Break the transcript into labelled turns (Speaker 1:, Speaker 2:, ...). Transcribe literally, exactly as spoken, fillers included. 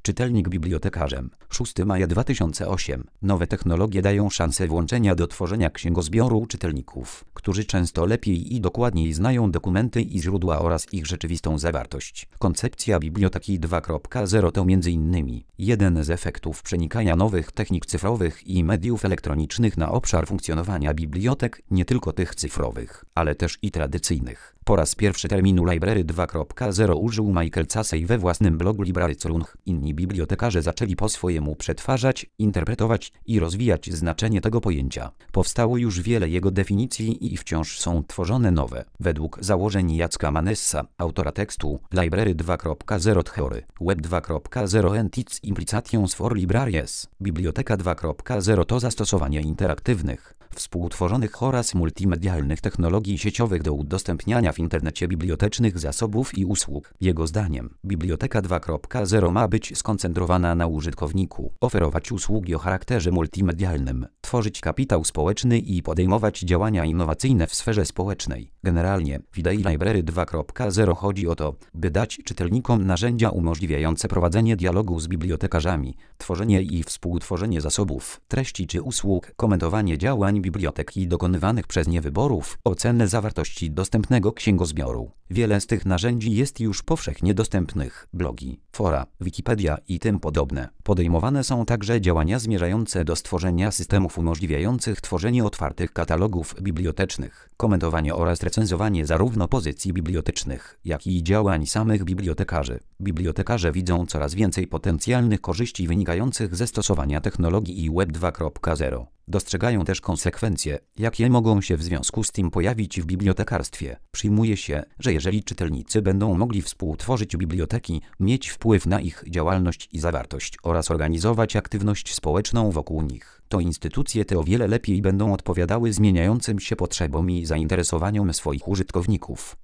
Speaker 1: Czytelnik bibliotekarzem. szóstego maja dwa tysiące ósmego. Nowe technologie dają szansę włączenia do tworzenia księgozbioru czytelników, którzy często lepiej i dokładniej znają dokumenty i źródła oraz ich rzeczywistą zawartość. Koncepcja biblioteki dwa kropka zero to między innymi jeden z efektów przenikania nowych technik cyfrowych i mediów elektronicznych na obszar funkcjonowania bibliotek, nie tylko tych cyfrowych, ale też i tradycyjnych. Po raz pierwszy terminu Library dwa kropka zero użył Michael Casey we własnym blogu Library.org. Inni bibliotekarze zaczęli po swojemu przetwarzać, interpretować i rozwijać znaczenie tego pojęcia. Powstało już wiele jego definicji i wciąż są tworzone nowe. Według założeń Jacka Manessa, autora tekstu Library dwa kropka zero Theory, Web dwa kropka zero and its implications for libraries, Biblioteka dwa kropka zero to zastosowanie interaktywnych, współtworzonych oraz multimedialnych technologii sieciowych do udostępniania w internecie bibliotecznych zasobów i usług. Jego zdaniem, Biblioteka dwa kropka zero ma być skoncentrowana na użytkowniku, oferować usługi o charakterze multimedialnym, tworzyć kapitał społeczny i podejmować działania innowacyjne w sferze społecznej. Generalnie, w idei Library dwa kropka zero chodzi o to, by dać czytelnikom narzędzia umożliwiające prowadzenie dialogu z bibliotekarzami, tworzenie i współtworzenie zasobów, treści czy usług, komentowanie działań biblioteki dokonywanych przez nie wyborów, ocenę zawartości dostępnego księgozbioru. Wiele z tych narzędzi jest już powszechnie dostępnych, blogi, fora, Wikipedia i tym podobne. Podejmowane są także działania zmierzające do stworzenia systemów umożliwiających tworzenie otwartych katalogów bibliotecznych, komentowanie oraz recenzowanie zarówno pozycji bibliotecznych, jak i działań samych bibliotekarzy. Bibliotekarze widzą coraz więcej potencjalnych korzyści wynikających ze stosowania technologii i Web dwa kropka zero. Dostrzegają też konsekwencje, jakie mogą się w związku z tym pojawić w bibliotekarstwie. Przyjmuje się, że jeżeli czytelnicy będą mogli współtworzyć biblioteki, mieć wpływ na ich działalność i zawartość oraz organizować aktywność społeczną wokół nich, to instytucje te o wiele lepiej będą odpowiadały zmieniającym się potrzebom i zainteresowaniom swoich użytkowników.